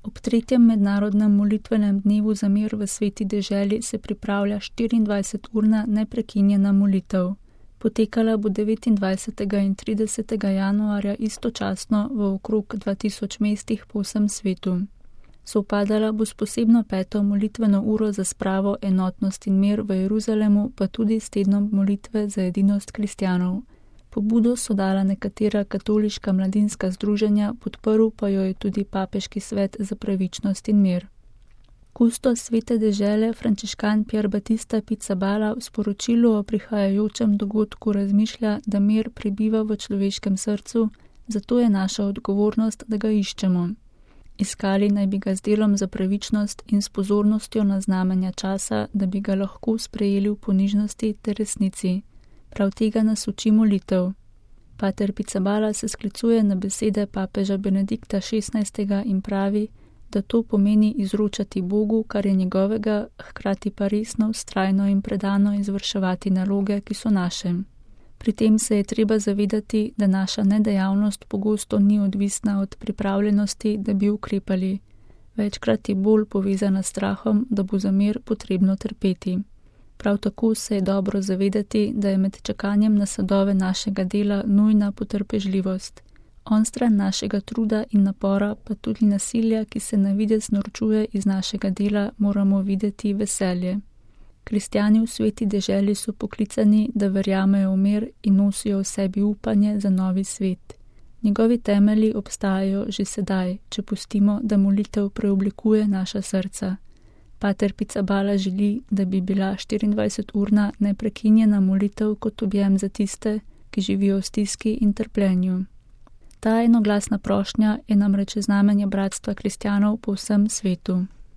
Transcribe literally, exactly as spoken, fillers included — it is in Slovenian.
Ob tretjem mednarodnem molitvenem dnevu za mir v Sveti deželi se pripravlja štiriindvajseturna neprekinjena molitev. Potekala bo devetindvajsetega in tridesetega januarja istočasno v okrog dva tisoč mestih po vsem svetu. Sovpadala bo s posebno peto molitveno uro za spravo, enotnost in mir v Jeruzalemu, pa tudi s tednom molitve za edinost kristjanov. Pobudo so dala nekatera katoliška mladinska združenja, podprl pa jo je tudi Papeški svet za pravičnost in mir. Kustos Svete dežele, frančiškan Pier Battista Pizzaballa, v sporočilu o prihajajočem dogodku razmišlja, da mir prebiva v človeškem srcu, zato je naša odgovornost, da ga iščemo. Iskali naj bi ga z delom za pravičnost in s pozornostjo na znamenja časa, da bi ga lahko sprejeli v ponižnosti ter resnici. Prav tega nas uči molitev. Pater Pizzaballa se sklicuje na besede papeža Benedikta šestnajstega in pravi, da to pomeni izročati Bogu, kar je njegovega, hkrati pa resno, vztrajno in predano izvrševati naloge, ki so naše. Pri tem se je treba zavedati, da naša nedejavnost pogosto ni odvisna od pripravljenosti, da bi ukrepali. Večkrat je bolj povezana s strahom, da bo za mir potrebno trpeti. Prav tako se je dobro zavedati, da je med čakanjem na sadove našega dela nujna potrpežljivost. Onstran našega truda in napora, pa tudi nasilja, ki se na videz norčuje iz našega dela, moramo videti veselje. Kristjani v Sveti deželi so poklicani, da verjamejo v mir in nosijo v sebi upanje za novi svet. Njegovi temelji obstajajo že sedaj, če pustimo, da molitev preoblikuje naša srca. Pater Pizzaballa želi, da bi bila štiriindvajseturna neprekinjena molitev kot objem za tiste, ki živijo v stiski in trpljenju. Ta enoglasna prošnja je namreč znamenje bratstva kristjanov po vsem svetu.